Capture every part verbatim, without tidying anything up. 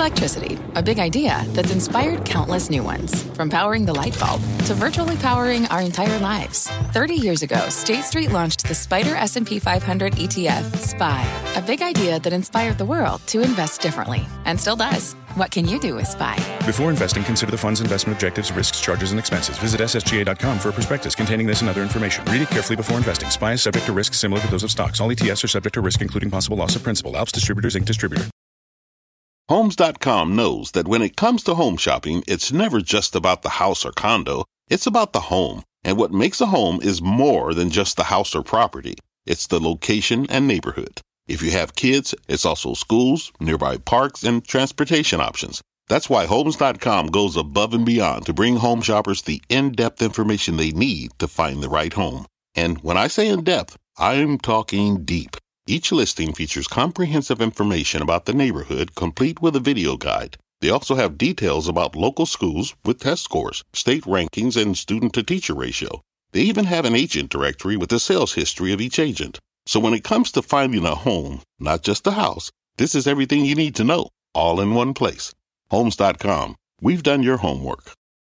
Electricity, a big idea that's inspired countless new ones. From powering the light bulb to virtually powering our entire lives. thirty years ago, State Street launched the Spider S and P five hundred E T F, S P Y, a big idea that inspired the world to invest differently, and still does. What can you do with S P Y? Before investing, consider the fund's investment objectives, risks, charges, and expenses. Visit S S G A dot com for a prospectus containing this and other information. Read it carefully before investing. S P Y is subject to risks similar to those of stocks. All E T Fs are subject to risk, including possible loss of principal. Alps Distributors, Incorporated. Distributor. Homes dot com knows that when it comes to home shopping, it's never just about the house or condo. It's about the home. And what makes a home is more than just the house or property. It's the location and neighborhood. If you have kids, it's also schools, nearby parks, and transportation options. That's why Homes dot com goes above and beyond to bring home shoppers the in-depth information they need to find the right home. And when I say in-depth, I'm talking deep. Each listing features comprehensive information about the neighborhood, complete with a video guide. They also have details about local schools with test scores, state rankings, and student-to-teacher ratio. They even have an agent directory with the sales history of each agent. So when it comes to finding a home, not just a house, this is everything you need to know, all in one place. Homes dot com. We've done your homework.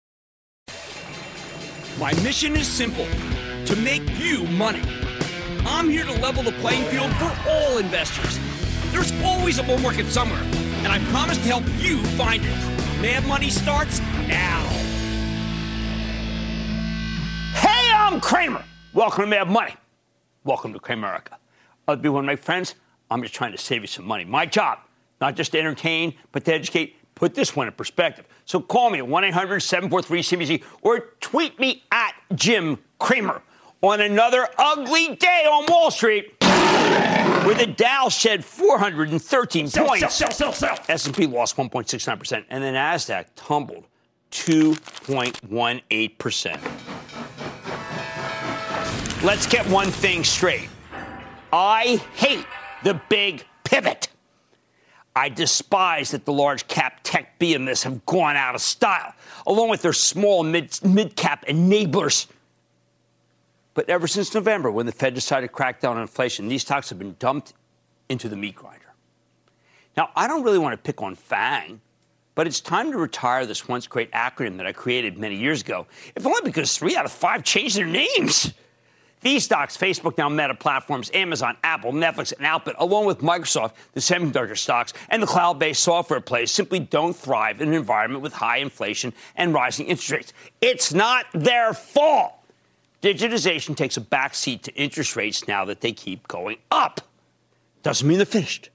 My mission is simple, to make you money. I'm here to level the playing field for all investors. There's always a bull market somewhere, and I promise to help you find it. Mad Money starts now. Hey, I'm Kramer. Welcome to Mad Money. Welcome to Kramerica. I'll be one of my friends. I'm just trying to save you some money. My job, not just to entertain, but to educate. Put this one in perspective. So call me at one eight hundred seven four three C B C or tweet me at Jim Cramer. On another ugly day on Wall Street, where the Dow shed four hundred thirteen sell, points, sell, sell, sell, sell. S and P lost one point six nine percent, and the NASDAQ tumbled two point one eight percent. Let's get one thing straight. I hate the big pivot. I despise that the large cap tech behemoths have gone out of style, along with their small mid, mid-cap enablers. But ever since November, when the Fed decided to crack down on inflation, these stocks have been dumped into the meat grinder. Now, I don't really want to pick on FANG, but it's time to retire this once great acronym that I created many years ago, if only because three out of five changed their names. These stocks, Facebook, now Meta Platforms, Amazon, Apple, Netflix, and Alphabet, along with Microsoft, the semiconductor stocks, and the cloud-based software plays, simply don't thrive in an environment with high inflation and rising interest rates. It's not their fault. Digitization takes a backseat to interest rates now that they keep going up. Doesn't mean they're finished.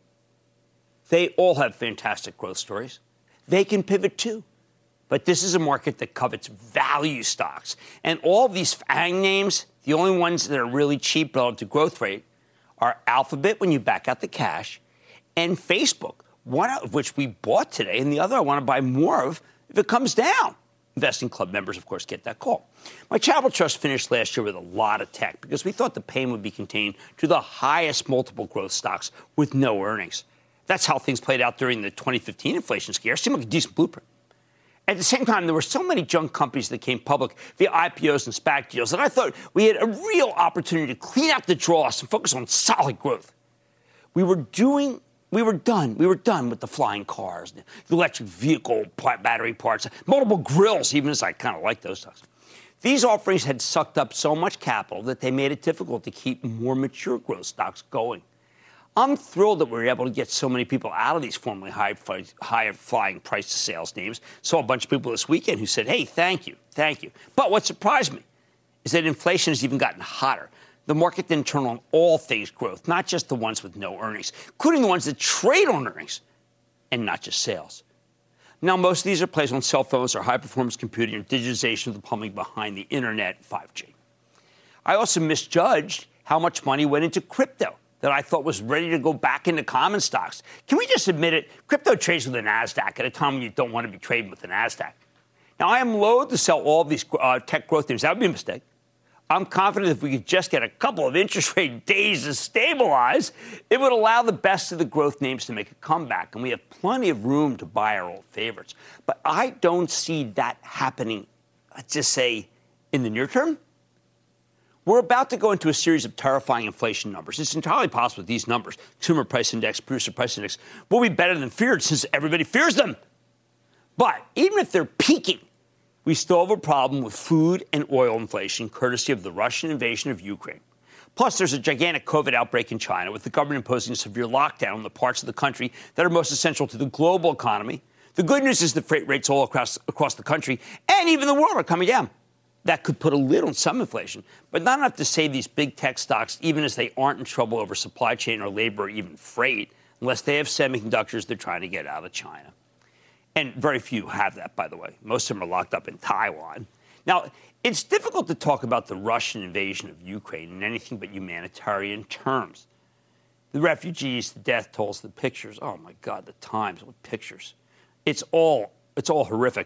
They all have fantastic growth stories. They can pivot too. But this is a market that covets value stocks. And all of these FANG names, the only ones that are really cheap relative to growth rate are Alphabet when you back out the cash and Facebook, one of which we bought today and the other I want to buy more of if it comes down. Investing Club members, of course, get that call. My Charitable Trust finished last year with a lot of tech because we thought the pain would be contained to the highest multiple growth stocks with no earnings. That's how things played out during the twenty fifteen inflation scare. Seemed like a decent blueprint. At the same time, there were so many junk companies that came public via I P Os and SPAC deals that I thought we had a real opportunity to clean out the dross and focus on solid growth. We were doing... We were done. We were done with the flying cars, the electric vehicle battery parts, multiple grills, even as I kind of like those stuff. These offerings had sucked up so much capital that they made it difficult to keep more mature growth stocks going. I'm thrilled that we were able to get so many people out of these formerly high-flying price-to-sales names. Saw a bunch of people this weekend who said, hey, thank you, thank you. But what surprised me is that inflation has even gotten hotter. The market didn't turn on all things growth, not just the ones with no earnings, including the ones that trade on earnings and not just sales. Now, most of these are plays on cell phones or high-performance computing or digitization of the plumbing behind the internet, five G. I also misjudged how much money went into crypto that I thought was ready to go back into common stocks. Can we just admit it? Crypto trades with the NASDAQ at a time when you don't want to be trading with the NASDAQ. Now, I am loath to sell all of these uh, tech growth names. That would be a mistake. I'm confident if we could just get a couple of interest rate days to stabilize, it would allow the best of the growth names to make a comeback, and we have plenty of room to buy our old favorites. But I don't see that happening, let's just say, in the near term. We're about to go into a series of terrifying inflation numbers. It's entirely possible that these numbers, consumer price index, producer price index, will be better than feared since everybody fears them. But even if they're peaking, we still have a problem with food and oil inflation, courtesy of the Russian invasion of Ukraine. Plus, there's a gigantic COVID outbreak in China, with the government imposing a severe lockdown on the parts of the country that are most essential to the global economy. The good news is the freight rates all across, across the country and even the world are coming down. That could put a lid on some inflation, but not enough to save these big tech stocks, even as they aren't in trouble over supply chain or labor or even freight, unless they have semiconductors they're trying to get out of China. And very few have that, by the way. Most of them are locked up in Taiwan. Now, it's difficult to talk about the Russian invasion of Ukraine in anything but humanitarian terms. The refugees, the death tolls, the pictures. Oh, my God, the Times with pictures. It's all, it's all horrific.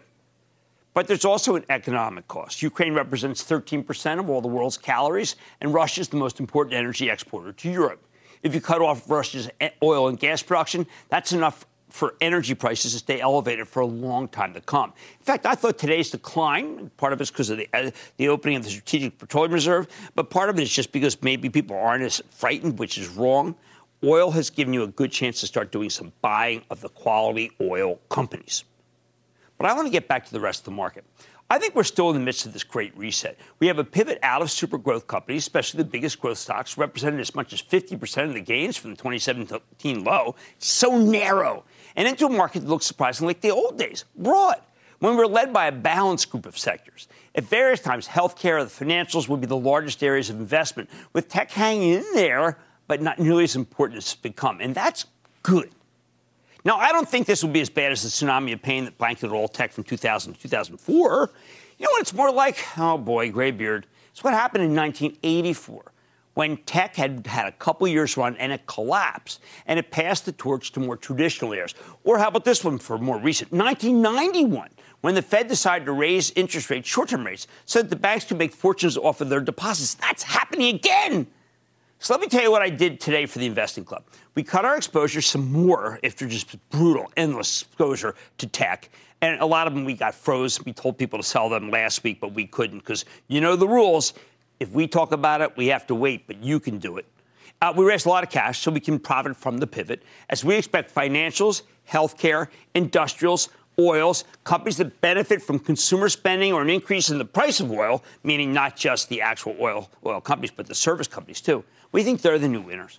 But there's also an economic cost. Ukraine represents thirteen percent of all the world's calories, and Russia is the most important energy exporter to Europe. If you cut off Russia's oil and gas production, that's enough for energy prices to stay elevated for a long time to come. In fact, I thought today's decline, part of it's because of the, uh, the opening of the Strategic Petroleum Reserve, but part of it is just because maybe people aren't as frightened, which is wrong. Oil has given you a good chance to start doing some buying of the quality oil companies. But I want to get back to the rest of the market. I think we're still in the midst of this great reset. We have a pivot out of super growth companies, especially the biggest growth stocks, representing as much as fifty percent of the gains from the twenty seventeen low. It's so narrow. And into a market that looks surprisingly like the old days, broad, when we're led by a balanced group of sectors. At various times, healthcare or the financials will be the largest areas of investment, with tech hanging in there, but not nearly as important as it's become. And that's good. Now, I don't think this will be as bad as the tsunami of pain that blanketed all tech from two thousand to two thousand four. You know what it's more like? Oh, boy, graybeard. It's what happened in nineteen eighty-four, when tech had had a couple years run and it collapsed, and it passed the torch to more traditional areas. Or how about this one for more recent? nineteen ninety-one, when the Fed decided to raise interest rates, short-term rates, so that the banks could make fortunes off of their deposits. That's happening again. So let me tell you what I did today for the Investing Club. We cut our exposure some more after just brutal, endless exposure to tech. And a lot of them we got froze. We told people to sell them last week, but we couldn't because you know the rules. If we talk about it, we have to wait, but you can do it. Uh, we raised a lot of cash so we can profit from the pivot, as we expect financials, healthcare, industrials, oils, companies that benefit from consumer spending or an increase in the price of oil, meaning not just the actual oil, oil companies, but the service companies, too. We think they're the new winners.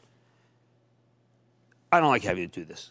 I don't like having to do this.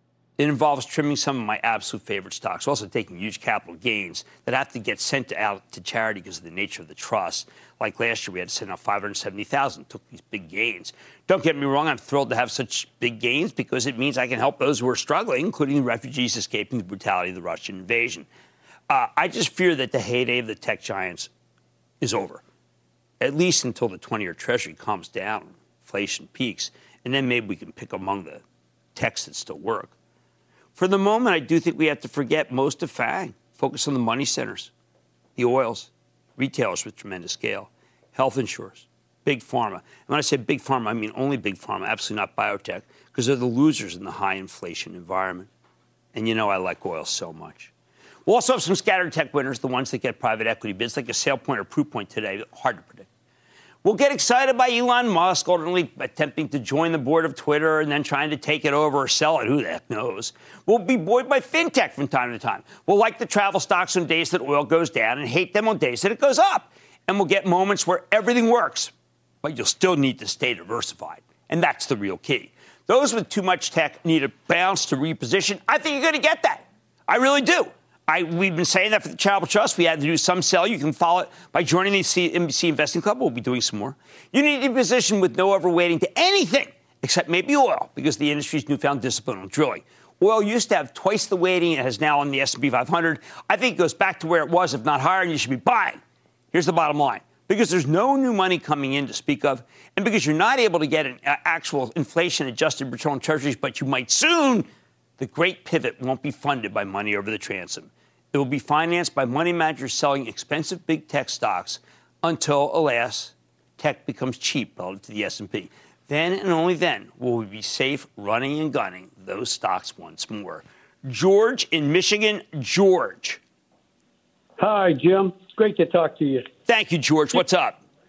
It involves trimming some of my absolute favorite stocks, also taking huge capital gains that have to get sent out to charity because of the nature of the trust. Like last year, we had to send out five hundred seventy thousand dollars, took these big gains. Don't get me wrong, I'm thrilled to have such big gains because it means I can help those who are struggling, including the refugees escaping the brutality of the Russian invasion. Uh, I just fear that the heyday of the tech giants is over, at least until the twenty-year Treasury calms down, inflation peaks, and then maybe we can pick among the techs that still work. For the moment, I do think we have to forget most of FANG, focus on the money centers, the oils, retailers with tremendous scale, health insurers, big pharma. And when I say big pharma, I mean only big pharma, absolutely not biotech, because they're the losers in the high inflation environment. And you know I like oil so much. We'll also have some scattered tech winners, the ones that get private equity bids, like a SailPoint or Proofpoint today. Hard to predict. We'll get excited by Elon Musk ultimately attempting to join the board of Twitter and then trying to take it over or sell it. Who the heck knows? We'll be buoyed by fintech from time to time. We'll like the travel stocks on days that oil goes down and hate them on days that it goes up. And we'll get moments where everything works, but you'll still need to stay diversified. And that's the real key. Those with too much tech need a bounce to reposition. I think you're going to get that. I really do. I, we've been saying that for the Charitable Trust. We had to do some sell. You can follow it by joining the N B C Investing Club. We'll be doing some more. You need to be positioned with no overweighting to anything except maybe oil, because the industry's newfound discipline on drilling. Oil used to have twice the weighting it has now on the S and P five hundred. I think it goes back to where it was, if not higher, and you should be buying. Here's the bottom line. Because there's no new money coming in to speak of, and because you're not able to get an uh, actual inflation-adjusted return on treasuries, but you might soon, the great pivot won't be funded by money over the transom. It will be financed by money managers selling expensive big tech stocks until, alas, tech becomes cheap relative to the S and P. Then and only then will we be safe running and gunning those stocks once more. George in Michigan. George. Hi, Jim. It's great to talk to you. Thank you, George. What's up?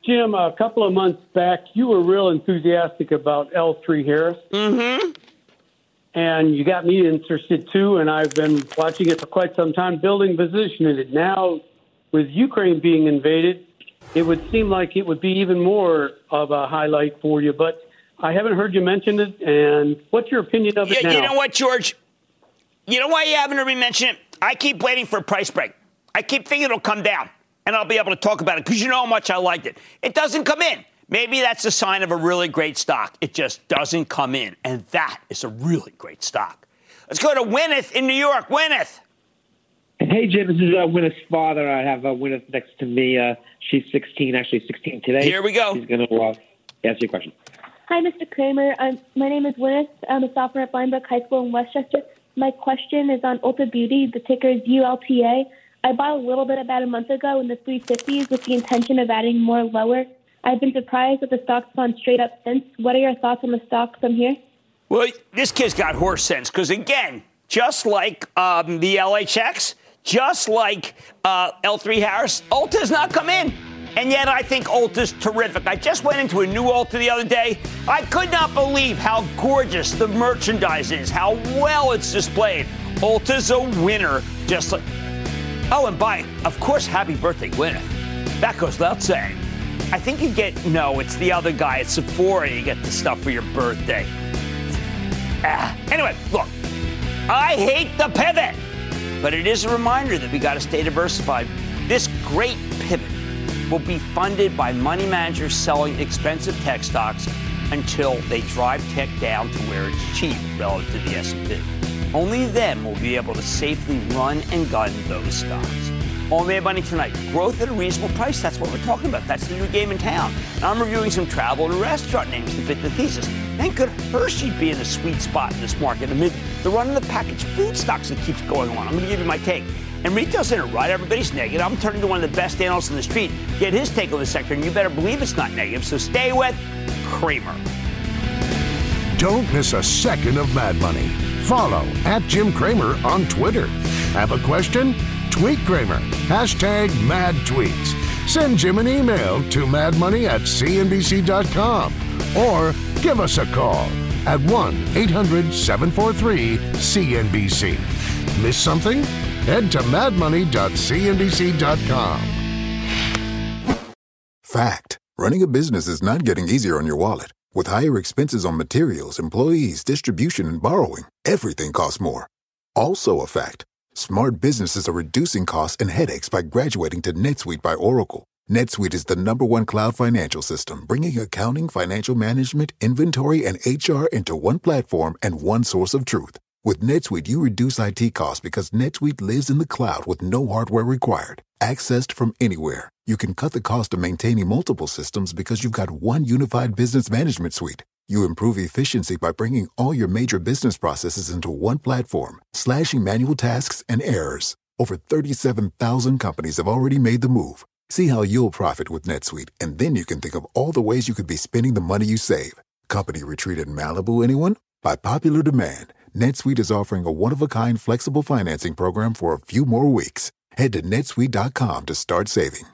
Jim, a couple of months back, you were real enthusiastic about L three Harris. Mm-hmm. And you got me interested, too, and I've been watching it for quite some time, building position in it. Now, with Ukraine being invaded, it would seem like it would be even more of a highlight for you. But I haven't heard you mention it, and what's your opinion of it yeah, now? You know what, George? You know why you haven't heard me mention it? I keep waiting for a price break. I keep thinking it'll come down, and I'll be able to talk about it because you know how much I liked it. It doesn't come in. Maybe that's a sign of a really great stock. It just doesn't come in, and that is a really great stock. Let's go to Wynneth in New York. Wynneth. Hey, Jim, this is uh, Wynneth's father. I have uh, Wynneth next to me. Uh, she's sixteen, actually sixteen today. Here we go. She's going to uh, ask you a question. Hi, Mister Cramer. I'm, my name is Wynneth. I'm a sophomore at Blindbrook High School in Westchester. My question is on Ulta Beauty. The ticker is U L T A. I bought a little bit about a month ago in the three fifties with the intention of adding more lower. I've been surprised that the stock's gone straight up since. What are your thoughts on the stock from here? Well, this kid's got horse sense because, again, just like um, the L H X, just like uh, L three Harris, Ulta has not come in. And yet I think Ulta's terrific. I just went into a new Ulta the other day. I could not believe how gorgeous the merchandise is, how well it's displayed. Ulta's a winner, just like... Oh, and by, of course, happy birthday, Gwyneth. That goes without saying. I think you get, no, it's the other guy at Sephora. You get the stuff for your birthday. Ah. Anyway, look, I hate the pivot, but it is a reminder that we got to stay diversified. This great pivot will be funded by money managers selling expensive tech stocks until they drive tech down to where it's cheap relative to the S and P. Only then will we be able to safely run and gun those stocks. On Mad Money tonight, growth at a reasonable price. That's what we're talking about. That's the new game in town. And I'm reviewing some travel and restaurant names to fit the thesis. And could Hershey be in a sweet spot in this market amid the run of the packaged food stocks that keeps going on? I'm going to give you my take. And retail's in it, right? Everybody's negative. I'm turning to one of the best analysts in the street. Get his take on the sector, and you better believe it's not negative. So stay with Cramer. Don't miss a second of Mad Money. Follow at Jim Cramer on Twitter. Have a question? Tweet Cramer. Hashtag Mad Tweets. Send Jim an email to madmoney at c n b c dot com or give us a call at one eight hundred seven four three C N B C. Miss something? Head to mad money dot c n b c dot com. Fact. Running a business is not getting easier on your wallet. With higher expenses on materials, employees, distribution, and borrowing, everything costs more. Also a fact. Smart businesses are reducing costs and headaches by graduating to NetSuite by Oracle. NetSuite is the number one cloud financial system, bringing accounting, financial management, inventory, and H R into one platform and one source of truth. With NetSuite, you reduce I T costs because NetSuite lives in the cloud with no hardware required. Accessed from anywhere. You can cut the cost of maintaining multiple systems because you've got one unified business management suite. You improve efficiency by bringing all your major business processes into one platform, slashing manual tasks and errors. Over thirty-seven thousand companies have already made the move. See how you'll profit with NetSuite, and then you can think of all the ways you could be spending the money you save. Company retreat in Malibu, anyone? By popular demand, NetSuite is offering a one-of-a-kind flexible financing program for a few more weeks. Head to netsuite dot com to start saving.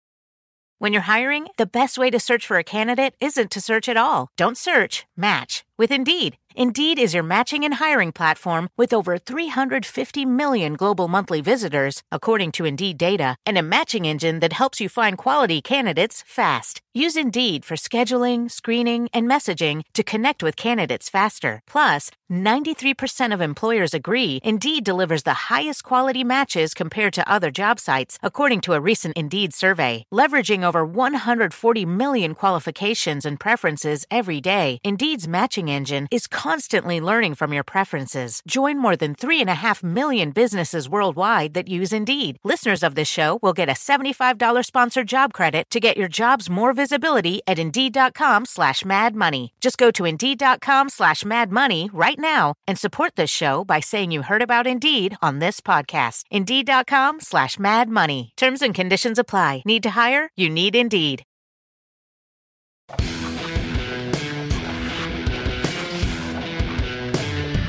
When you're hiring, the best way to search for a candidate isn't to search at all. Don't search, match with Indeed. Indeed is your matching and hiring platform with over three hundred fifty million global monthly visitors, according to Indeed data, and a matching engine that helps you find quality candidates fast. Use Indeed for scheduling, screening, and messaging to connect with candidates faster. Plus, ninety-three percent of employers agree Indeed delivers the highest quality matches compared to other job sites, according to a recent Indeed survey. Leveraging over one hundred forty million qualifications and preferences every day, Indeed's matching engine is constantly learning from your preferences. Join more than three and a half million businesses worldwide that use Indeed. Listeners of this show will get a seventy-five dollars sponsored job credit to get your jobs more visibility at Indeed.com slash Mad Money. Just go to Indeed.com slash Mad Money right now and support this show by saying you heard about Indeed on this podcast. Indeed.com slash Mad Money. Terms and conditions apply. Need to hire? You need Indeed.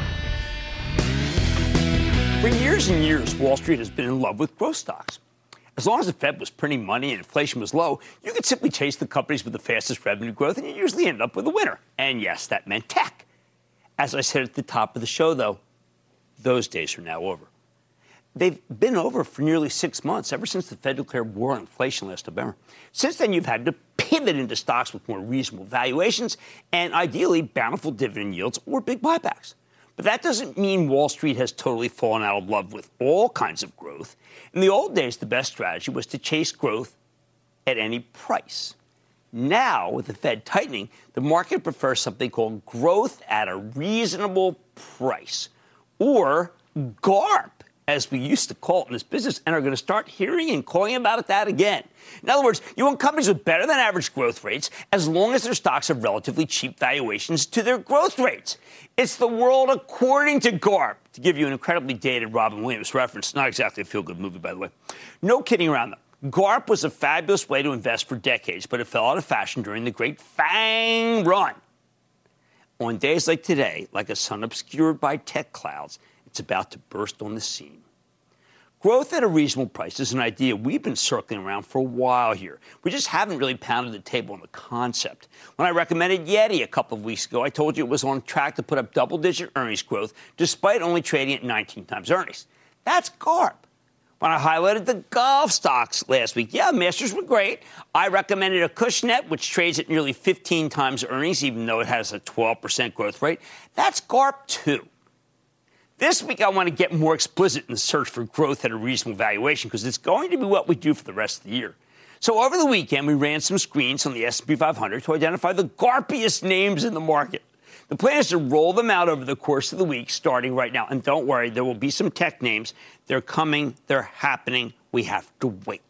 For years and years, Wall Street has been in love with growth stocks. As long as the Fed was printing money and inflation was low, you could simply chase the companies with the fastest revenue growth, and you usually end up with a winner. And yes, that meant tech. As I said at the top of the show, though, those days are now over. They've been over for nearly six months, ever since the Fed declared war on inflation last November. Since then, you've had to pivot into stocks with more reasonable valuations and, ideally, bountiful dividend yields or big buybacks. But that doesn't mean Wall Street has totally fallen out of love with all kinds of growth. In the old days, the best strategy was to chase growth at any price. Now, with the Fed tightening, the market prefers something called growth at a reasonable price, or GARP, as we used to call it in this business, and are going to start hearing and calling about it that again. In other words, you want companies with better than average growth rates as long as their stocks have relatively cheap valuations to their growth rates. It's the world according to GARP, to give you an incredibly dated Robin Williams reference. Not exactly a feel-good movie, by the way. No kidding around, though. GARP was a fabulous way to invest for decades, but it fell out of fashion during the Great FANG run. On days like today, like a sun obscured by tech clouds, it's about to burst on the scene. Growth at a reasonable price is an idea we've been circling around for a while here. We just haven't really pounded the table on the concept. When I recommended Yeti a couple of weeks ago, I told you it was on track to put up double-digit earnings growth despite only trading at nineteen times earnings. That's GARP. When I highlighted the golf stocks last week, yeah, Masters were great. I recommended Acushnet, which trades at nearly fifteen times earnings, even though it has a twelve percent growth rate. That's GARP, too. This week, I want to get more explicit in the search for growth at a reasonable valuation because it's going to be what we do for the rest of the year. So over the weekend, we ran some screens on the S and P five hundred to identify the GARPiest names in the market. The plan is to roll them out over the course of the week, starting right now. And don't worry, there will be some tech names. They're coming. They're happening. We have to wait.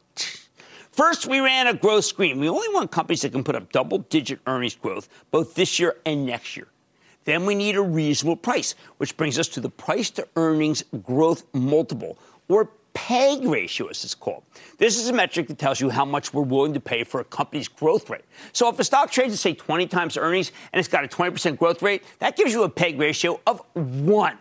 First, we ran a growth screen. We only want companies that can put up double-digit earnings growth both this year and next year. Then we need a reasonable price, which brings us to the price-to-earnings growth multiple, or PEG ratio, as it's called. This is a metric that tells you how much we're willing to pay for a company's growth rate. So if a stock trades at, say, twenty times earnings and it's got a twenty percent growth rate, that gives you a PEG ratio of one.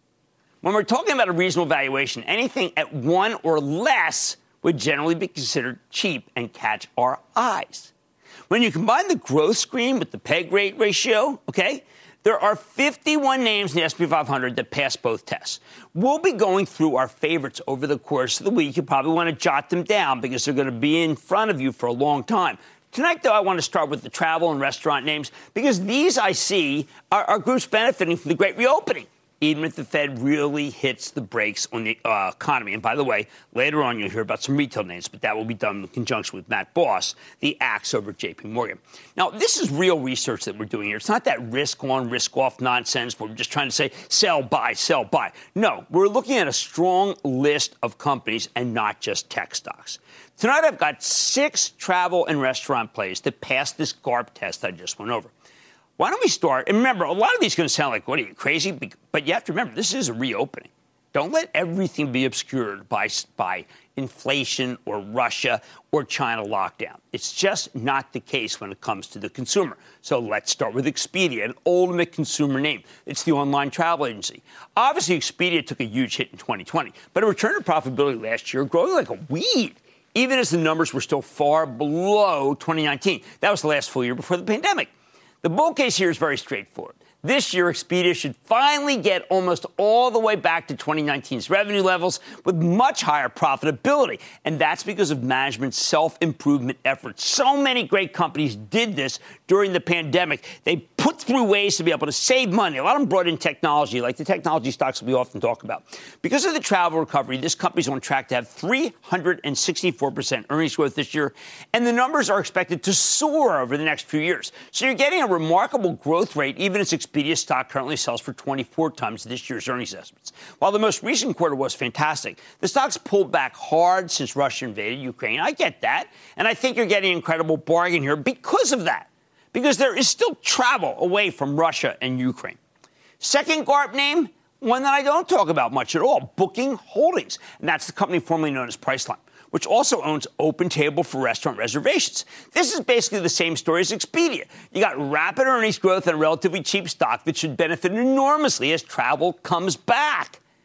When we're talking about a reasonable valuation, anything at one or less would generally be considered cheap and catch our eyes. When you combine the growth screen with the PEG rate ratio, okay, there are fifty-one names in the S and P five hundred that pass both tests. We'll be going through our favorites over the course of the week. You probably want to jot them down because they're going to be in front of you for a long time. Tonight, though, I want to start with the travel and restaurant names because these, I see, are, are groups benefiting from the great reopening, even if the Fed really hits the brakes on the uh, economy. And by the way, later on you'll hear about some retail names, but that will be done in conjunction with Matt Boss, the axe over at J P Morgan. Now, this is real research that we're doing here. It's not that risk-on, risk-off nonsense where we're just trying to say sell, buy, sell, buy. No, we're looking at a strong list of companies and not just tech stocks. Tonight, I've got six travel and restaurant plays that pass this GARP test I just went over. Why don't we start? And remember, a lot of these are going to sound like, what are you, crazy? But you have to remember, this is a reopening. Don't let everything be obscured by, by inflation or Russia or China lockdown. It's just not the case when it comes to the consumer. So let's start with Expedia, an ultimate consumer name. It's the online travel agency. Obviously, Expedia took a huge hit in twenty twenty, but it returned to profitability last year, growing like a weed, even as the numbers were still far below twenty nineteen. That was the last full year before the pandemic. The bull case here is very straightforward. This year, Expedia should finally get almost all the way back to twenty nineteen's revenue levels with much higher profitability. And that's because of management's self-improvement efforts. So many great companies did this during the pandemic. They put through ways to be able to save money. A lot of them brought in technology, like the technology stocks we often talk about. Because of the travel recovery, this company's on track to have three hundred sixty-four percent earnings growth this year. And the numbers are expected to soar over the next few years. So you're getting a remarkable growth rate, even as Expedia stock currently sells for twenty-four times this year's earnings estimates. While the most recent quarter was fantastic, the stock's pulled back hard since Russia invaded Ukraine. I get that, and I think you're getting an incredible bargain here because of that, because there is still travel away from Russia and Ukraine. Second GARP name, one that I don't talk about much at all, Booking Holdings, and that's the company formerly known as Priceline, which also owns OpenTable for restaurant reservations. This is basically the same story as Expedia. You got rapid earnings growth and a relatively cheap stock that should benefit enormously as travel comes back.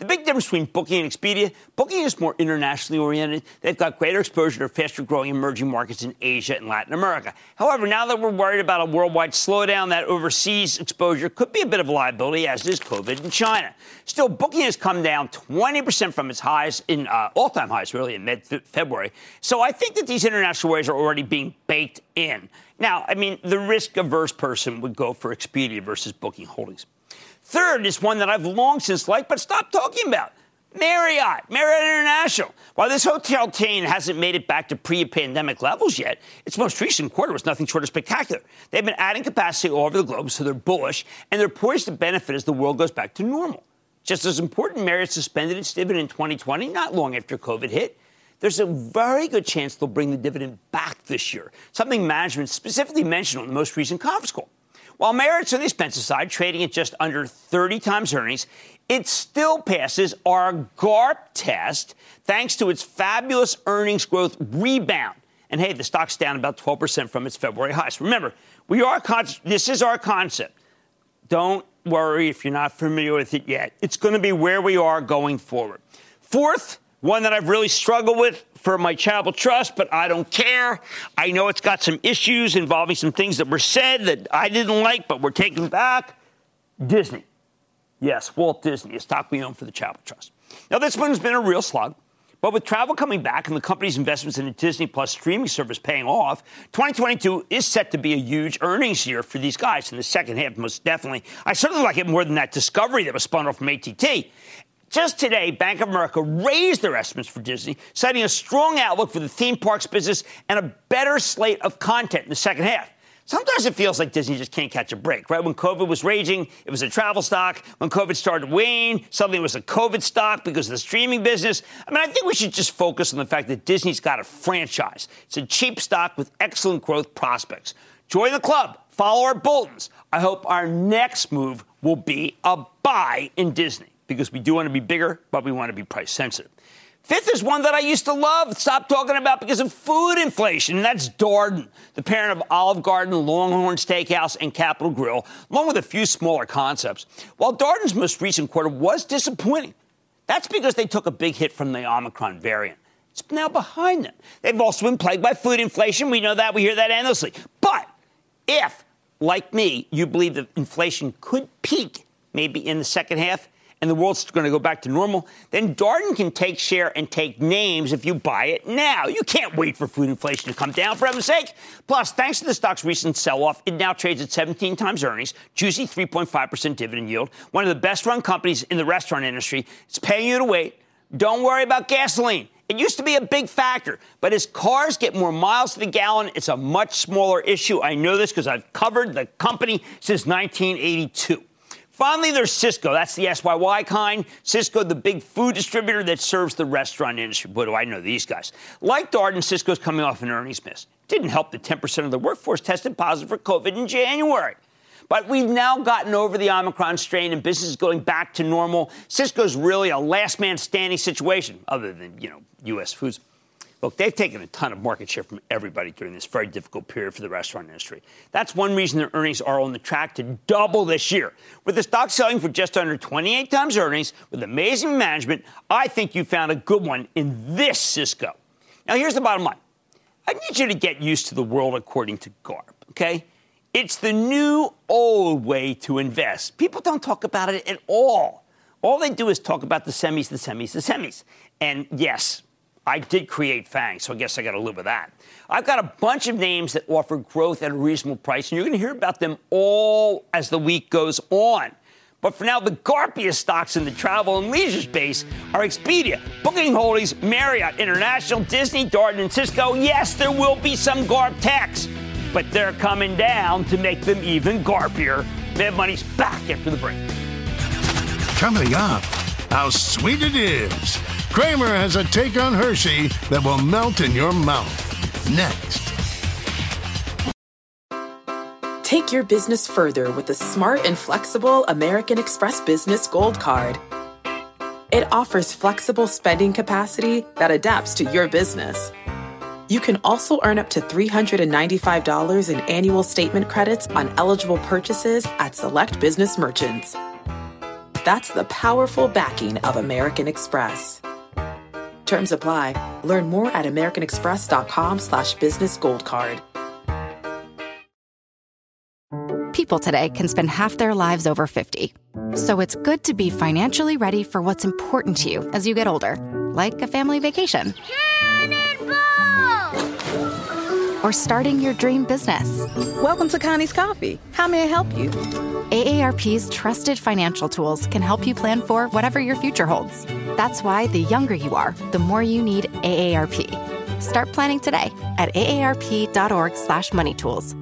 The big difference between Booking and Expedia, Booking is more internationally oriented. They've got greater exposure to faster-growing emerging markets in Asia and Latin America. However, now that we're worried about a worldwide slowdown, that overseas exposure could be a bit of a liability, as is COVID in China. Still, Booking has come down twenty percent from its highs, in uh, all-time highs, really, in mid-February. So I think that these international worries are already being baked in. Now, I mean, the risk-averse person would go for Expedia versus Booking Holdings. Third is one that I've long since liked but stopped talking about. Marriott, Marriott International. While this hotel chain hasn't made it back to pre-pandemic levels yet, its most recent quarter was nothing short of spectacular. They've been adding capacity all over the globe, so they're bullish, and they're poised to benefit as the world goes back to normal. Just as important, Marriott suspended its dividend in twenty twenty, not long after COVID hit. There's a very good chance they'll bring the dividend back this year, something management specifically mentioned on the most recent conference call. While Marriott's on the expensive side, trading at just under thirty times earnings, it still passes our G A R P test thanks to its fabulous earnings growth rebound. And hey, the stock's down about twelve percent from its February highs. Remember, we are con- this is our concept. Don't worry if you're not familiar with it yet. It's going to be where we are going forward. Fourth, one that I've really struggled with for my charitable trust, but I don't care. I know it's got some issues involving some things that were said that I didn't like, but we're taking back. Disney. Yes, Walt Disney, a stock we own for the charitable trust. Now, this one has been a real slug, but with travel coming back and the company's investments in the Disney Plus streaming service paying off, twenty twenty-two is set to be a huge earnings year for these guys in the second half, most definitely. I certainly like it more than that Discovery that was spun off from A T T. Just today, Bank of America raised their estimates for Disney, citing a strong outlook for the theme parks business and a better slate of content in the second half. Sometimes it feels like Disney just can't catch a break, right? When COVID was raging, it was a travel stock. When COVID started to wane, suddenly it was a COVID stock because of the streaming business. I mean, I think we should just focus on the fact that Disney's got a franchise. It's a cheap stock with excellent growth prospects. Join the club. Follow our bulletins. I hope our next move will be a buy in Disney, because we do want to be bigger, but we want to be price sensitive. Fifth is one that I used to love, stop talking about because of food inflation, and that's Darden, the parent of Olive Garden, Longhorn Steakhouse, and Capital Grille, along with a few smaller concepts. While Darden's most recent quarter was disappointing, that's because they took a big hit from the Omicron variant. It's now behind them. They've also been plagued by food inflation. We know that. We hear that endlessly. But if, like me, you believe that inflation could peak maybe in the second half, and the world's going to go back to normal, then Darden can take share and take names if you buy it now. You can't wait for food inflation to come down, for heaven's sake. Plus, thanks to the stock's recent sell-off, it now trades at seventeen times earnings, juicy three point five percent dividend yield, one of the best-run companies in the restaurant industry. It's paying you to wait. Don't worry about gasoline. It used to be a big factor, but as cars get more miles to the gallon, it's a much smaller issue. I know this because I've covered the company since nineteen eighty-two. Finally, there's Sysco. That's the S Y Y kind. Sysco, the big food distributor that serves the restaurant industry. Boy, do I know these guys. Like Darden, Sysco's coming off an earnings miss. Didn't help that ten percent of the workforce tested positive for COVID in January. But we've now gotten over the Omicron strain and business is going back to normal. Sysco's really a last man standing situation, other than, you know, U S Foods. Look, they've taken a ton of market share from everybody during this very difficult period for the restaurant industry. That's one reason their earnings are on the track to double this year. With the stock selling for just under twenty-eight times earnings, with amazing management, I think you found a good one in this Sysco. Now, here's the bottom line. I need you to get used to the world according to G A R P, okay? It's the new old way to invest. People don't talk about it at all. All they do is talk about the semis, the semis, the semis. And yes, I did create FANG, so I guess I got to live with that. I've got a bunch of names that offer growth at a reasonable price, and you're going to hear about them all as the week goes on. But for now, the garpiest stocks in the travel and leisure space are Expedia, Booking Holdings, Marriott International, Disney, Darden, and Sysco. Yes, there will be some G A R P techs, but they're coming down to make them even garpier. Mad Money's back after the break. Coming up, how sweet it is. Kramer has a take on Hershey that will melt in your mouth. Next. Take your business further with the smart and flexible American Express Business Gold Card. It offers flexible spending capacity that adapts to your business. You can also earn up to three hundred ninety-five dollars in annual statement credits on eligible purchases at select business merchants. That's the powerful backing of American Express. Terms apply. Learn more at americanexpress.com slash business gold card. People today can spend half their lives over fifty. So it's good to be financially ready for what's important to you as you get older, like a family vacation. Or starting your dream business. Welcome to Connie's Coffee. How may I help you? A A R P's trusted financial tools can help you plan for whatever your future holds. That's why the younger you are, the more you need A A R P. Start planning today at aarp.org slash money tools.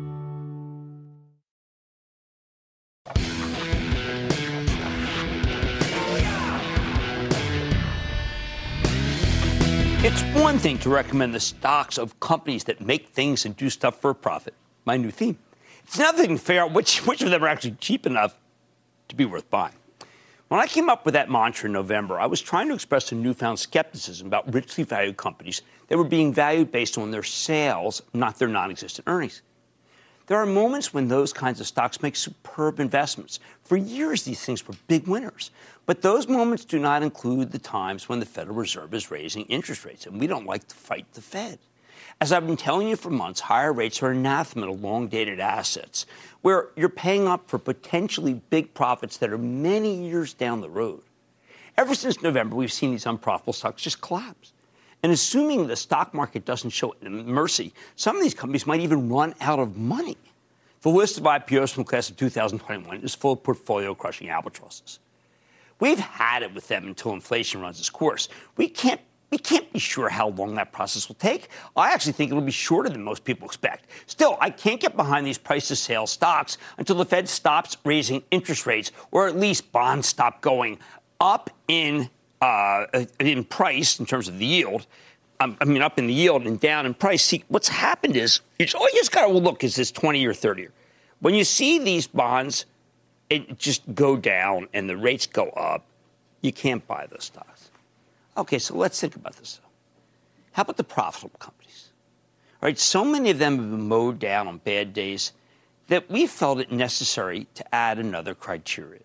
It's one thing to recommend the stocks of companies that make things and do stuff for a profit. My new theme. It's another thing to figure out which, which of them are actually cheap enough to be worth buying. When I came up with that mantra in November, I was trying to express a newfound skepticism about richly valued companies that were being valued based on their sales, not their non-existent earnings. There are moments when those kinds of stocks make superb investments. For years, these things were big winners. But those moments do not include the times when the Federal Reserve is raising interest rates, and we don't like to fight the Fed. As I've been telling you for months, higher rates are anathema to long-dated assets, where you're paying up for potentially big profits that are many years down the road. Ever since November, we've seen these unprofitable stocks just collapse. And assuming the stock market doesn't show mercy, some of these companies might even run out of money. The list of I P Os from the class of two thousand twenty-one is full of portfolio-crushing albatrosses. We've had it with them until inflation runs its course. We can't We can't be sure how long that process will take. I actually think it'll be shorter than most people expect. Still, I can't get behind these price-to-sales stocks until the Fed stops raising interest rates, or at least bonds stop going up in uh, in price in terms of the yield. Um, I mean, up in the yield and down in price. See, what's happened is, it's, all you just got to look is this twenty or thirty year. When you see these bonds it just go down and the rates go up, you can't buy those stocks. Okay, so let's think about this. How about the profitable companies? All right, so many of them have been mowed down on bad days that we felt it necessary to add another criteria.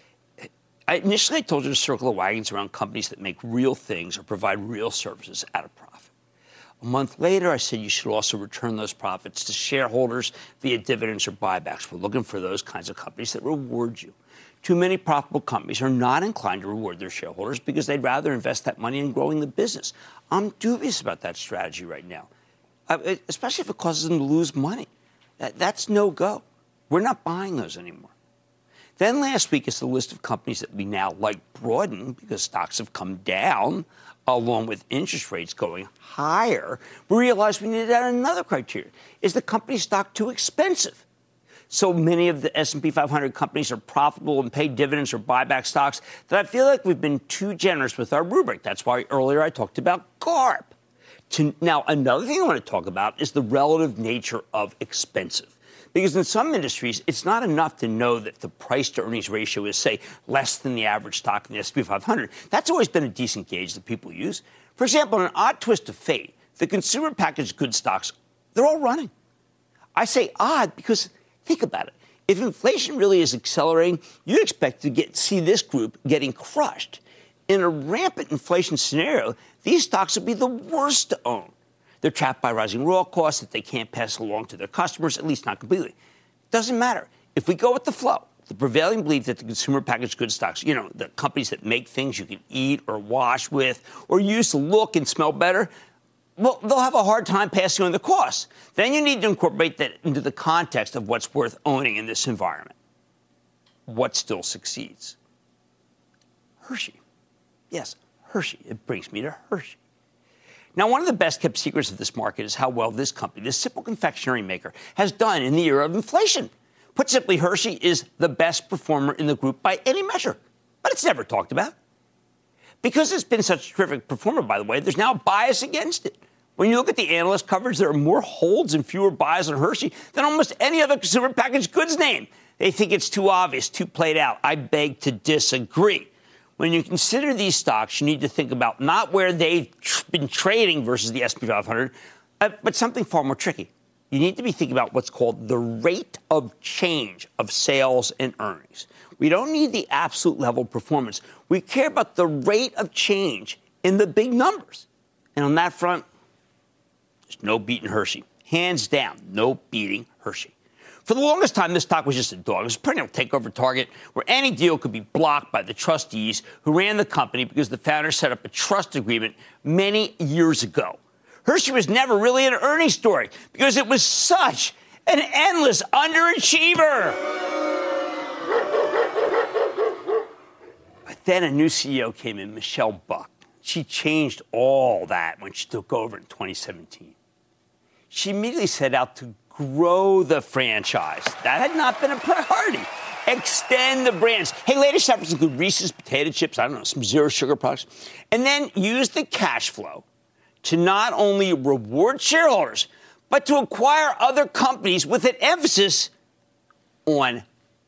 I initially I told you to circle the wagons around companies that make real things or provide real services at a profit. A month later, I said you should also return those profits to shareholders via dividends or buybacks. We're looking for those kinds of companies that reward you. Too many profitable companies are not inclined to reward their shareholders because they'd rather invest that money in growing the business. I'm dubious about that strategy right now, uh, especially if it causes them to lose money. That, that's no go. We're not buying those anymore. Then last week is the list of companies that we now like broaden because stocks have come down along with interest rates going higher. We realized we needed to add another criteria. Is the company stock too expensive? So many of the S and P five hundred companies are profitable and pay dividends or buyback stocks that I feel like we've been too generous with our rubric. That's why earlier I talked about G A R P. To, now, another thing I want to talk about is the relative nature of expensive. Because in some industries, it's not enough to know that the price-to-earnings ratio is, say, less than the average stock in the S and P five hundred. That's always been a decent gauge that people use. For example, in an odd twist of fate, the consumer packaged goods stocks, they're all running. I say odd because think about it. If inflation really is accelerating, you'd expect to get see this group getting crushed. In a rampant inflation scenario, these stocks would be the worst to own. They're trapped by rising raw costs that they can't pass along to their customers, at least not completely. Doesn't matter. If we go with the flow, the prevailing belief that the consumer packaged goods stocks, you know, the companies that make things you can eat or wash with or use to look and smell better, well, they'll have a hard time passing on the costs. Then you need to incorporate that into the context of what's worth owning in this environment. What still succeeds? Hershey. Yes, Hershey. It brings me to Hershey. Now, one of the best-kept secrets of this market is how well this company, this simple confectionery maker, has done in the era of inflation. Put simply, Hershey is the best performer in the group by any measure, but it's never talked about. Because it's been such a terrific performer, by the way, there's now a bias against it. When you look at the analyst coverage, there are more holds and fewer buys on Hershey than almost any other consumer packaged goods name. They think it's too obvious, too played out. I beg to disagree. When you consider these stocks, you need to think about not where they've been trading versus the S and P five hundred, uh, but something far more tricky. You need to be thinking about what's called the rate of change of sales and earnings. We don't need the absolute level of performance. We care about the rate of change in the big numbers. And on that front, there's no beating Hershey. Hands down, no beating Hershey. For the longest time, this stock was just a dog. It was a perennial takeover target where any deal could be blocked by the trustees who ran the company because the founders set up a trust agreement many years ago. Hershey was never really an earnings story because it was such an endless underachiever. But then a new C E O came in, Michelle Buck. She changed all that when she took over in twenty seventeen. She immediately set out to grow the franchise. That had not been a priority. Extend the brands. Hey, latest efforts include Reese's potato chips, I don't know, some zero sugar products. And then use the cash flow to not only reward shareholders, but to acquire other companies with an emphasis on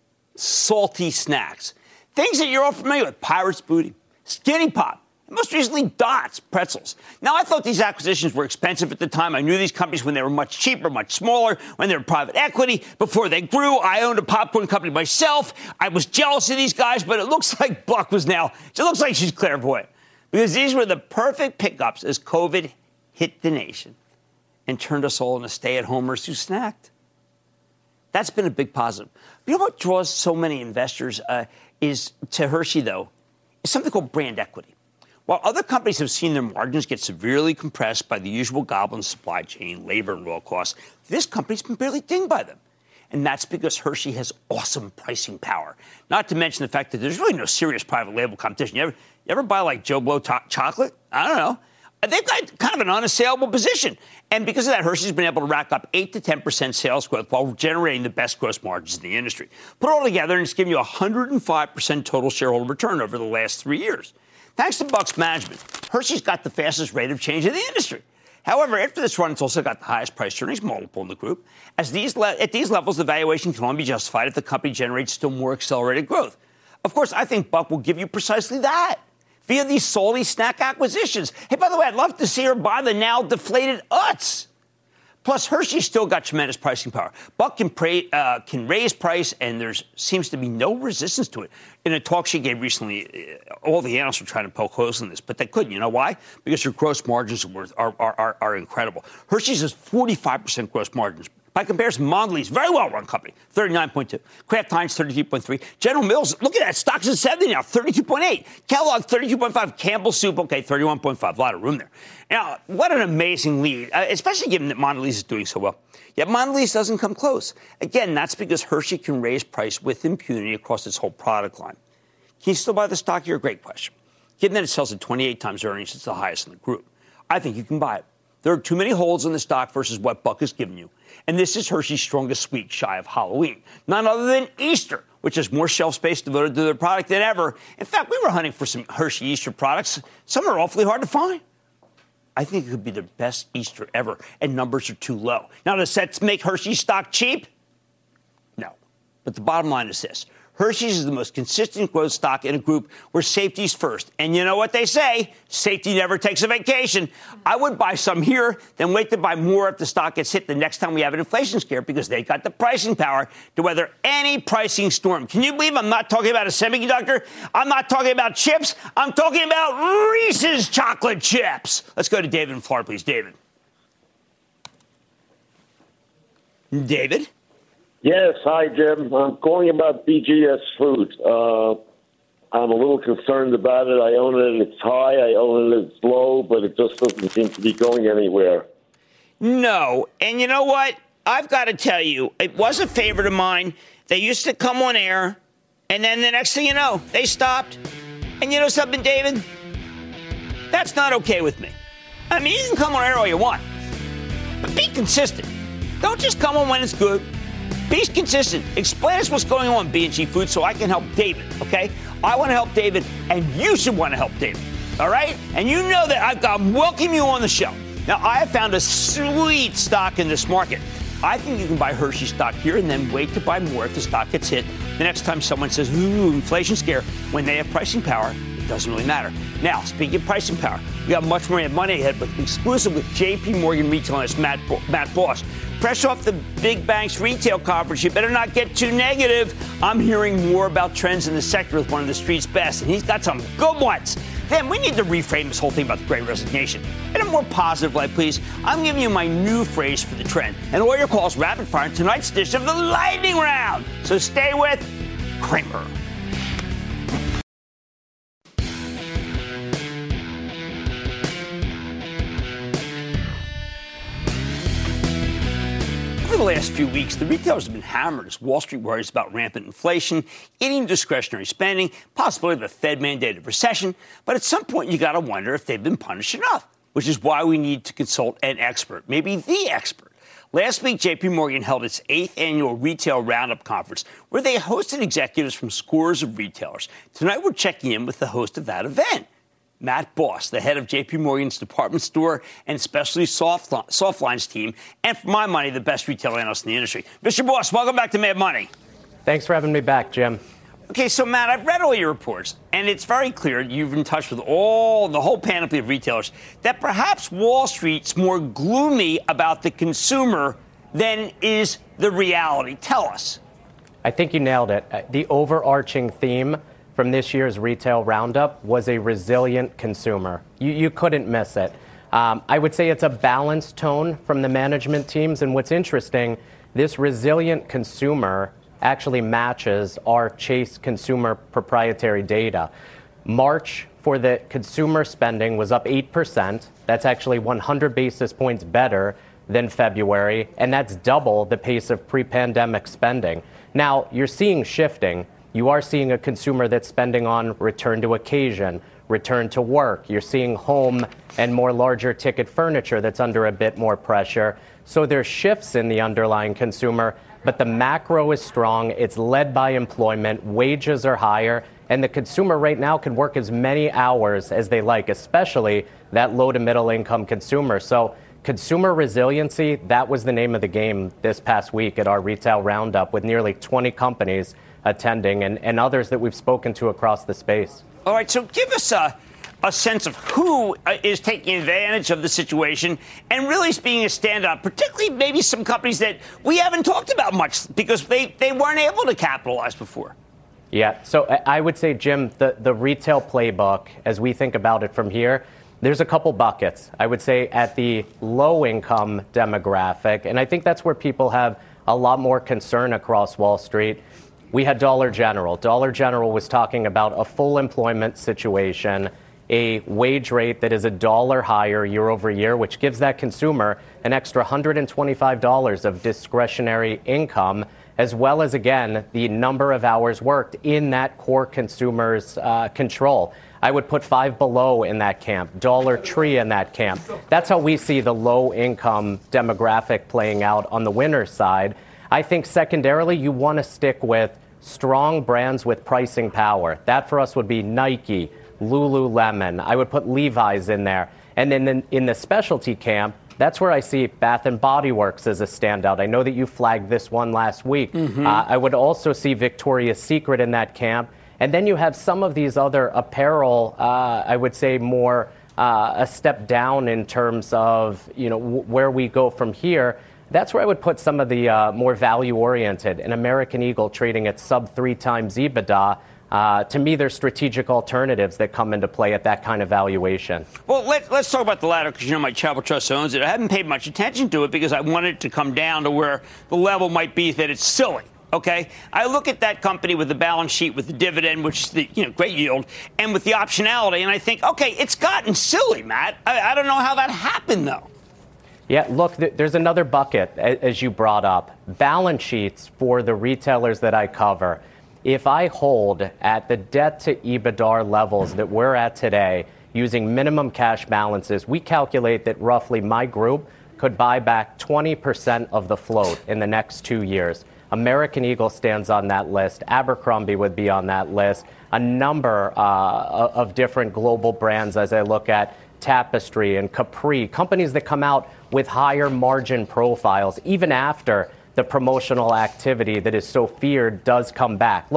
salty snacks. Things that you're all familiar with. Pirate's Booty, Skinny Pop, and most recently Dots pretzels. Now, I thought these acquisitions were expensive at the time. I knew these companies when they were much cheaper, much smaller, when they were private equity. Before they grew, I owned a popcorn company myself. I was jealous of these guys, but it looks like Buck was now, it looks like she's clairvoyant. Because these were the perfect pickups as COVID hit the nation and turned us all into stay-at-homers who snacked. That's been a big positive. You know what draws so many investors uh, is to Hershey, though, is something called brand equity. While other companies have seen their margins get severely compressed by the usual goblin supply chain, labor, and raw costs, this company's been barely dinged by them. And that's because Hershey has awesome pricing power. Not to mention the fact that there's really no serious private label competition. You ever, you ever buy, like, Joe Blow to- chocolate? I don't know. They've got kind of an unassailable position. And because of that, Hershey's been able to rack up eight to ten percent sales growth while generating the best gross margins in the industry. Put it all together, and it's given you one hundred five percent total shareholder return over the last three years. Thanks to Buck's management, Hershey's got the fastest rate of change in the industry. However, after this run, it's also got the highest price earnings multiple in the group. As these le- At these levels, the valuation can only be justified if the company generates still more accelerated growth. Of course, I think Buck will give you precisely that via these salty snack acquisitions. Hey, by the way, I'd love to see her buy the now deflated Utz. Plus, Hershey's still got tremendous pricing power. Buck can, pray, uh, can raise price, and there seems to be no resistance to it. In a talk she gave recently, all the analysts were trying to poke holes in this, but they couldn't. You know why? Because her gross margins are, are, are, are incredible. Hershey's has forty-five percent gross margins. By comparison, Mondelez, very well-run company, thirty-nine point two. Kraft Heinz, thirty-two point three. General Mills, look at that, stocks at seventy now, thirty-two point eight. Kellogg, thirty-two point five. Campbell Soup, okay, thirty-one point five. A lot of room there. Now, what an amazing lead, uh, especially given that Mondelez is doing so well. Yet Mondelez doesn't come close. Again, that's because Hershey can raise price with impunity across its whole product line. Can you still buy the stock here? Great question. Given that it sells at twenty-eight times earnings, it's the highest in the group. I think you can buy it. There are too many holes in the stock versus what Buck has given you. And this is Hershey's strongest week shy of Halloween. None other than Easter, which has more shelf space devoted to their product than ever. In fact, we were hunting for some Hershey Easter products. Some are awfully hard to find. I think it could be the best Easter ever, and numbers are too low. Now, does that make Hershey's stock cheap? No. But the bottom line is this. Hershey's is the most consistent growth stock in a group where safety's first. And you know what they say? Safety never takes a vacation. I would buy some here, then wait to buy more if the stock gets hit the next time we have an inflation scare because they got the pricing power to weather any pricing storm. Can you believe I'm not talking about a semiconductor? I'm not talking about chips. I'm talking about Reese's chocolate chips. Let's go to David in Florida, please. David. David? Yes, hi, Jim. I'm calling about B G S Foods. Uh, I'm a little concerned about it. I own it. It's high. I own it. It's low, but it just doesn't seem to be going anywhere. No. And you know what? I've got to tell you, it was a favorite of mine. They used to come on air, and then the next thing you know, they stopped. And you know something, David? That's not okay with me. I mean, you can come on air all you want, but be consistent. Don't just come on when it's good. Be consistent. Explain us what's going on, B and G Foods, so I can help David, okay? I want to help David, and you should want to help David, all right? And you know that I've got welcome you on the show. Now, I have found a sweet stock in this market. I think you can buy Hershey stock here and then wait to buy more if the stock gets hit the next time someone says, ooh, inflation scare, when they have pricing power doesn't really matter. Now, speaking of pricing power, we got much more money ahead, but exclusive with J P Morgan retail analyst Matt, Matt Boss. Fresh off the big banks retail conference, you better not get too negative. I'm hearing more about trends in the sector with one of the street's best, and he's got some good ones. Then we need to reframe this whole thing about the Great Resignation. In a more positive light, please, I'm giving you my new phrase for the trend. And all your calls rapid fire in tonight's edition of the Lightning Round. So stay with Cramer. Over the last few weeks, the retailers have been hammered as Wall Street worries about rampant inflation, eating discretionary spending, possibility of a Fed-mandated recession. But at some point, you got to wonder if they've been punished enough, which is why we need to consult an expert, maybe the expert. Last week, J P Morgan held its eighth annual Retail Roundup Conference, where they hosted executives from scores of retailers. Tonight, we're checking in with the host of that event, Matt Boss, the head of J P Morgan's department store and specialty soft, soft lines team, and for my money, the best retail analyst in the industry. Mister Boss, welcome back to Mad Money. Thanks for having me back, Jim. Okay, so Matt, I've read all your reports, and it's very clear you've been in touch with all the whole panoply of retailers that perhaps Wall Street's more gloomy about the consumer than is the reality. Tell us. I think you nailed it. The overarching theme from this year's Retail Roundup was a resilient consumer. You, you couldn't miss it. Um, I would say it's a balanced tone from the management teams. And what's interesting, this resilient consumer actually matches our Chase consumer proprietary data. March for the consumer spending was up eight percent. That's actually one hundred basis points better than February. And that's double the pace of pre-pandemic spending. Now, you're seeing shifting. You are seeing a consumer that's spending on return to occasion, return to work. You're seeing home and more larger ticket furniture that's under a bit more pressure. So there's shifts in the underlying consumer, but the macro is strong. It's led by employment. Wages are higher, and the consumer right now can work as many hours as they like, especially that low to middle income consumer. So consumer resiliency, that was the name of the game this past week at our Retail Roundup with nearly twenty companies attending and, and others that we've spoken to across the space. All right, so give us a, a sense of who uh, is taking advantage of the situation and really is being a standout, particularly maybe some companies that we haven't talked about much because they, they weren't able to capitalize before. Yeah, so I would say, Jim, the, the retail playbook, as we think about it from here, there's a couple buckets. I would say at the low-income demographic, and I think that's where people have a lot more concern across Wall Street. We had Dollar General. Dollar General was talking about a full employment situation, a wage rate that is a dollar higher year over year, which gives that consumer an extra one hundred twenty-five dollars of discretionary income, as well as, again, the number of hours worked in that core consumer's uh, control. I would put Five Below in that camp, Dollar Tree in that camp. That's how we see the low-income demographic playing out on the winner's side. I think secondarily, you want to stick with strong brands with pricing power. That for us would be Nike, Lululemon. I would put Levi's in there. And then in, in the specialty camp, that's where I see Bath and Body Works as a standout. I know that you flagged this one last week. Mm-hmm. Uh, I would also see Victoria's Secret in that camp. And then you have some of these other apparel, uh, I would say more uh, a step down in terms of, you know, w- where we go from here. That's where I would put some of the uh, more value-oriented. An American Eagle trading at sub three times EBITDA. Uh, to me, there's strategic alternatives that come into play at that kind of valuation. Well, let, let's talk about the latter because, you know, my Travel Trust owns it. I haven't paid much attention to it because I want it to come down to where the level might be that it's silly. Okay, I look at that company with the balance sheet, with the dividend, which is the, you know, great yield, and with the optionality, and I think, okay, it's gotten silly, Matt. I, I don't know how that happened, though. Yeah, look, th- there's another bucket, as you brought up, balance sheets for the retailers that I cover. If I hold at the debt to EBITDA levels that we're at today, using minimum cash balances, we calculate that roughly my group could buy back twenty percent of the float in the next two years. American Eagle stands on that list. Abercrombie would be on that list. A number uh, of different global brands as I look at Tapestry and Capri, companies that come out with higher margin profiles, even after the promotional activity that is so feared does come back. Look,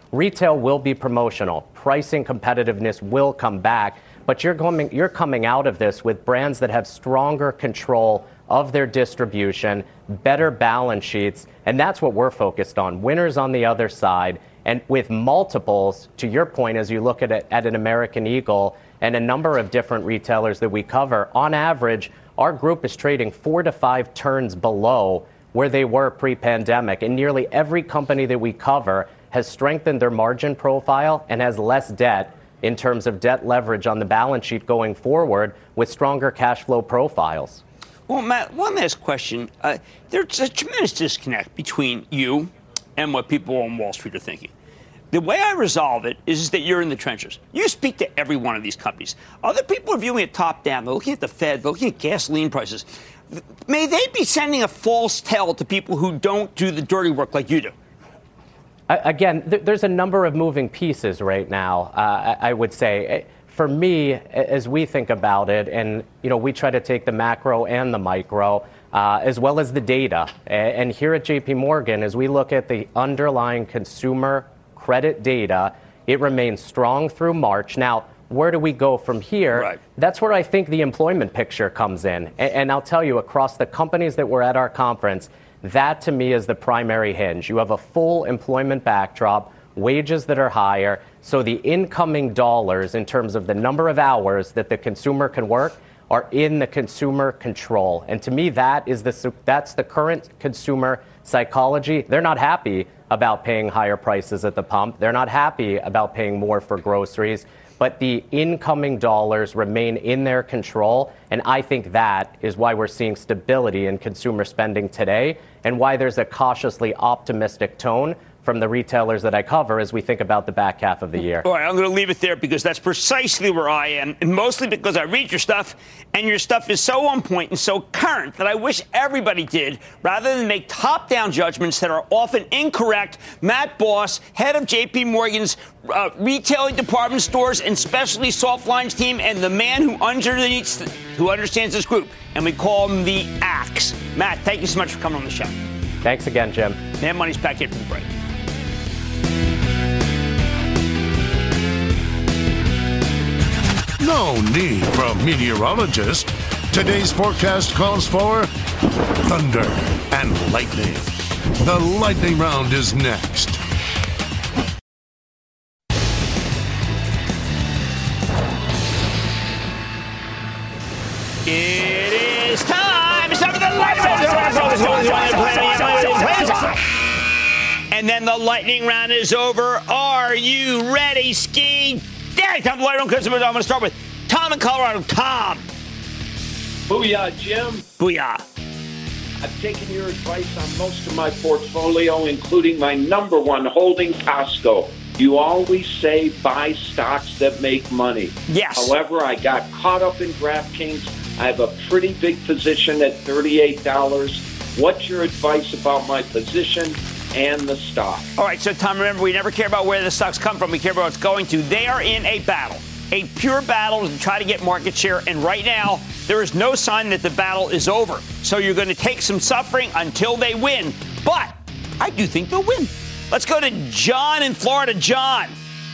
retail will be promotional. Pricing competitiveness will come back. But you're coming, you're coming out of this with brands that have stronger control of their distribution, better balance sheets, and that's what we're focused on. Winners on the other side, and with multiples, to your point, as you look at it, at an American Eagle and a number of different retailers that we cover, on average, our group is trading four to five turns below where they were pre-pandemic, and nearly every company that we cover has strengthened their margin profile and has less debt in terms of debt leverage on the balance sheet going forward with stronger cash flow profiles. Well, Matt, one last question. Uh, there's a tremendous disconnect between you and what people on Wall Street are thinking. The way I resolve it is that you're in the trenches. You speak to every one of these companies. Other people are viewing it top down. They're looking at the Fed. They're looking at gasoline prices. May they be sending a false tell to people who don't do the dirty work like you do? Again, there's a number of moving pieces right now, uh, I would say. For me, as we think about it, and you know, we try to take the macro and the micro, uh, as well as the data. And here at J P Morgan, as we look at the underlying consumer credit data, it remains strong through March. Now, where do we go from here? Right. That's where I think the employment picture comes in. And I'll tell you, across the companies that were at our conference, that, to me, is the primary hinge. You have a full employment backdrop, wages that are higher, so the incoming dollars in terms of the number of hours that the consumer can work are in the consumer control. And to me, that is the that's the current consumer psychology. They're not happy about paying higher prices at the pump. They're not happy about paying more for groceries. But the incoming dollars remain in their control. And I think that is why we're seeing stability in consumer spending today and why there's a cautiously optimistic tone from the retailers that I cover as we think about the back half of the year. All right, I'm going to leave it there because that's precisely where I am, and mostly because I read your stuff, and your stuff is so on point and so current that I wish everybody did, rather than make top-down judgments that are often incorrect. Matt Boss, head of J P Morgan's uh, retailing department stores and specialty soft lines team, and the man who understands, who understands this group, and we call him the Axe. Matt, thank you so much for coming on the show. Thanks again, Jim. Mad Money's back here for the break. No need for a meteorologist. Today's forecast calls for thunder and lightning. The lightning round is next. It is time. It's time for the lightning round. And then the lightning round is over. Are you ready, Ski Daddy? Time for the lightning round. I'm going to start with Tom in Colorado. Tom. Booyah, Jim. Booyah. I've taken your advice on most of my portfolio, including my number one holding, Costco. You always say buy stocks that make money. Yes. However, I got caught up in DraftKings. I have a pretty big position at thirty-eight dollars. What's your advice about my position and the stock? All right, so Tom, remember, we never care about where the stocks come from. We care about what's going to. They are in a battle, a pure battle to try to get market share. And right now, there is no sign that the battle is over. So you're going to take some suffering until they win. But I do think they'll win. Let's go to John in Florida. John.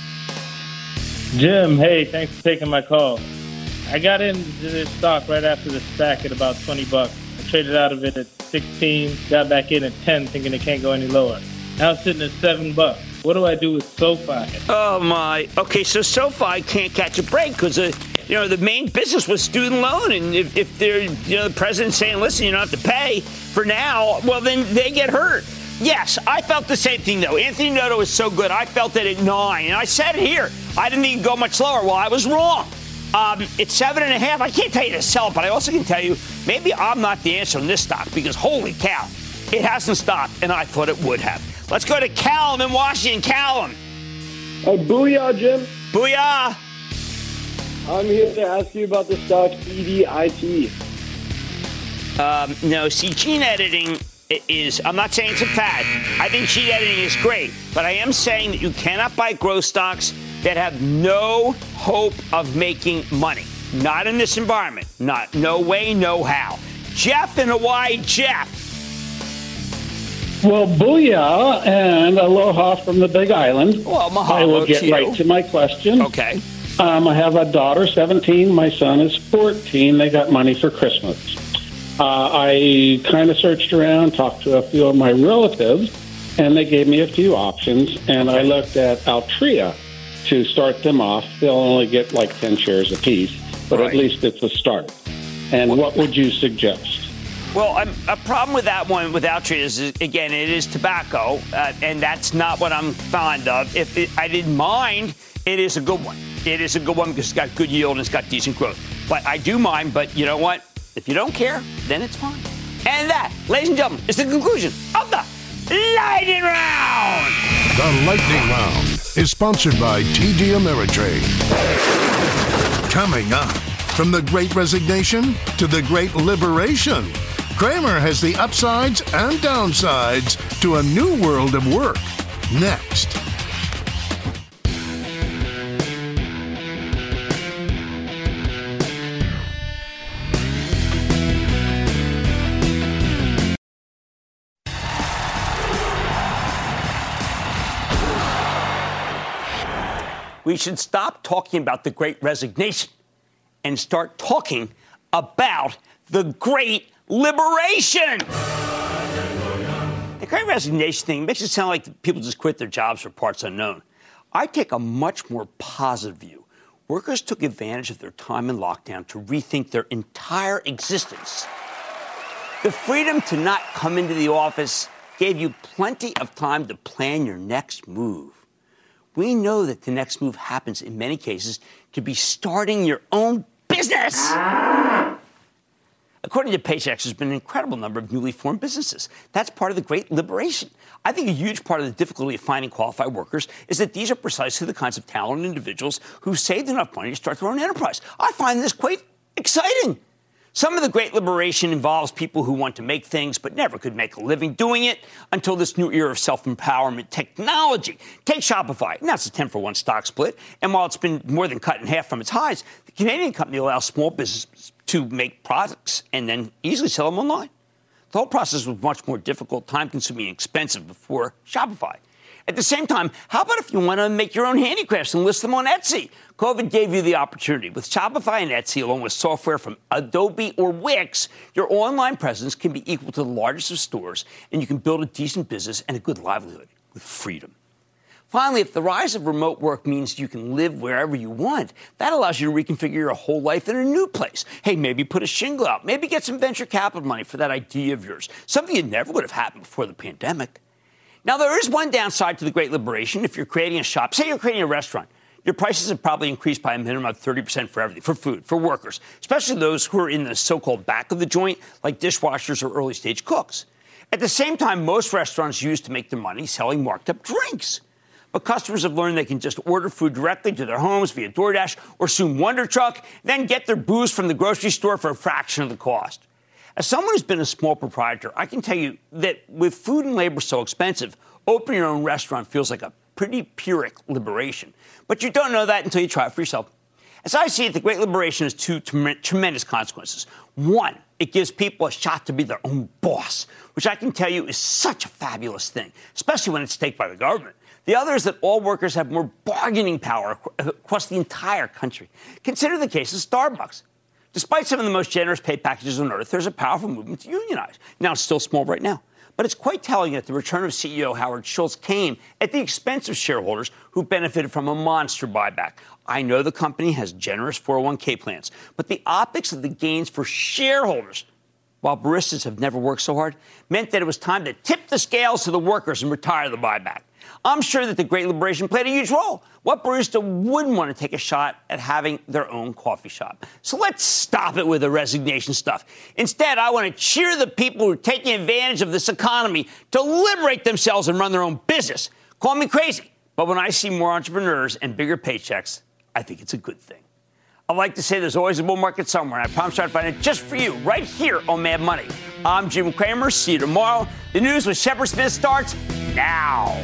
Jim, hey, thanks for taking my call. I got into this stock right after the SPAC at about twenty bucks. I traded out of it at sixteen, got back in at ten, thinking it can't go any lower. Now it's sitting at seven bucks. What do I do with SoFi? Oh, my. Okay, so SoFi can't catch a break because, uh, you know, the main business was student loan. And if, if they're, you know, the president's saying, listen, you don't have to pay for now, well, then they get hurt. Yes, I felt the same thing, though. Anthony Noto is so good. I felt it at nine. And I said it here. I didn't even go much lower. Well, I was wrong. Um, it's seven and a half. I can't tell you to sell it, but I also can tell you maybe I'm not the answer in this stock because, holy cow, it hasn't stopped, and I thought it would have. Let's go to Callum in Washington. Callum. Oh, booyah, Jim. Booyah. I'm here to ask you about the stock E D I T. Um, no, see, gene editing is, I'm not saying it's a fad. I think gene editing is great, but I am saying that you cannot buy growth stocks that have no hope of making money. Not in this environment. Not, no way, no how. Jeff in Hawaii. Jeff. Well, booyah and aloha from the Big Island. Well, mahalo I will get to you. right to my question. Okay. Um, I have a daughter, seventeen. My son is fourteen. They got money for Christmas. Uh, I kind of searched around, talked to a few of my relatives, and they gave me a few options. And I looked at Altria to start them off. They'll only get like ten shares apiece, but Right. at least it's a start. And what would you suggest? Well, I'm, a problem with that one with Altria is, is, again, it is tobacco, uh, and that's not what I'm fond of. If it, I didn't mind, it is a good one. It is a good one because it's got good yield and it's got decent growth. But I do mind, but you know what? If you don't care, then it's fine. And that, ladies and gentlemen, is the conclusion of the Lightning Round. The Lightning Round is sponsored by T D Ameritrade. Coming up, from the Great Resignation to the Great Liberation, Kramer has the upsides and downsides to a new world of work. Next. We should stop talking about the Great Resignation and start talking about the Great Liberation. The Great Resignation thing makes it sound like people just quit their jobs for parts unknown. I take a much more positive view. Workers took advantage of their time in lockdown to rethink their entire existence. The freedom to not come into the office gave you plenty of time to plan your next move. We know that the next move happens in many cases to be starting your own business. According to Paychex, there's been an incredible number of newly formed businesses. That's part of the Great Liberation. I think a huge part of the difficulty of finding qualified workers is that these are precisely the kinds of talented individuals who've saved enough money to start their own enterprise. I find this quite exciting. Some of the Great Liberation involves people who want to make things but never could make a living doing it until this new era of self-empowerment technology. Take Shopify. Now it's a ten for one stock split. And while it's been more than cut in half from its highs, the Canadian company allows small businesses to make products and then easily sell them online. The whole process was much more difficult, time-consuming, and expensive before Shopify. At the same time, how about if you want to make your own handicrafts and list them on Etsy? COVID gave you the opportunity. With Shopify and Etsy, along with software from Adobe or Wix, your online presence can be equal to the largest of stores, and you can build a decent business and a good livelihood with freedom. Finally, if the rise of remote work means you can live wherever you want, that allows you to reconfigure your whole life in a new place. Hey, maybe put a shingle out. Maybe get some venture capital money for that idea of yours. Something that never would have happened before the pandemic. Now, there is one downside to the Great Liberation. If you're creating a shop, say you're creating a restaurant, your prices have probably increased by a minimum of thirty percent for everything, for food, for workers, especially those who are in the so-called back of the joint, like dishwashers or early-stage cooks. At the same time, most restaurants use to make their money selling marked-up drinks. But customers have learned they can just order food directly to their homes via DoorDash or soon Wonder Truck, then get their booze from the grocery store for a fraction of the cost. As someone who's been a small proprietor, I can tell you that with food and labor so expensive, opening your own restaurant feels like a pretty Pyrrhic liberation. But you don't know that until you try it for yourself. As I see it, the Great Liberation has two trem- tremendous consequences. One, it gives people a shot to be their own boss, which I can tell you is such a fabulous thing, especially when it's staked by the government. The other is that all workers have more bargaining power across the entire country. Consider the case of Starbucks. Despite some of the most generous pay packages on earth, there's a powerful movement to unionize. Now, it's still small right now. But it's quite telling that the return of C E O Howard Schultz came at the expense of shareholders who benefited from a monster buyback. I know the company has generous four oh one k plans, but the optics of the gains for shareholders, while baristas have never worked so hard, meant that it was time to tip the scales to the workers and retire the buyback. I'm sure that the Great Liberation played a huge role. What barista wouldn't want to take a shot at having their own coffee shop? So let's stop it with the resignation stuff. Instead, I want to cheer the people who are taking advantage of this economy to liberate themselves and run their own business. Call me crazy, but when I see more entrepreneurs and bigger paychecks, I think it's a good thing. I like to say there's always a bull market somewhere, and I promise I'll find it just for you right here on Mad Money. I'm Jim Cramer. See you tomorrow. The news with Shepard Smith starts now.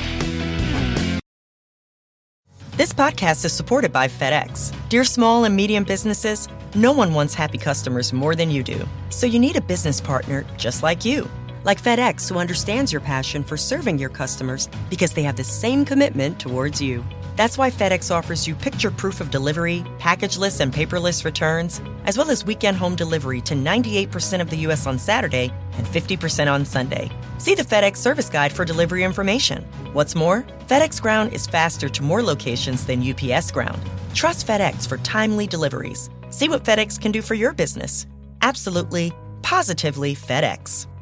This podcast is supported by FedEx. Dear small and medium businesses, no one wants happy customers more than you do. So you need a business partner just like you. Like FedEx, who understands your passion for serving your customers because they have the same commitment towards you. That's why FedEx offers you picture proof of delivery, packageless and paperless returns, as well as weekend home delivery to ninety-eight percent of the U S on Saturday and fifty percent on Sunday. See the FedEx service guide for delivery information. What's more, FedEx Ground is faster to more locations than U P S Ground. Trust FedEx for timely deliveries. See what FedEx can do for your business. Absolutely, positively FedEx.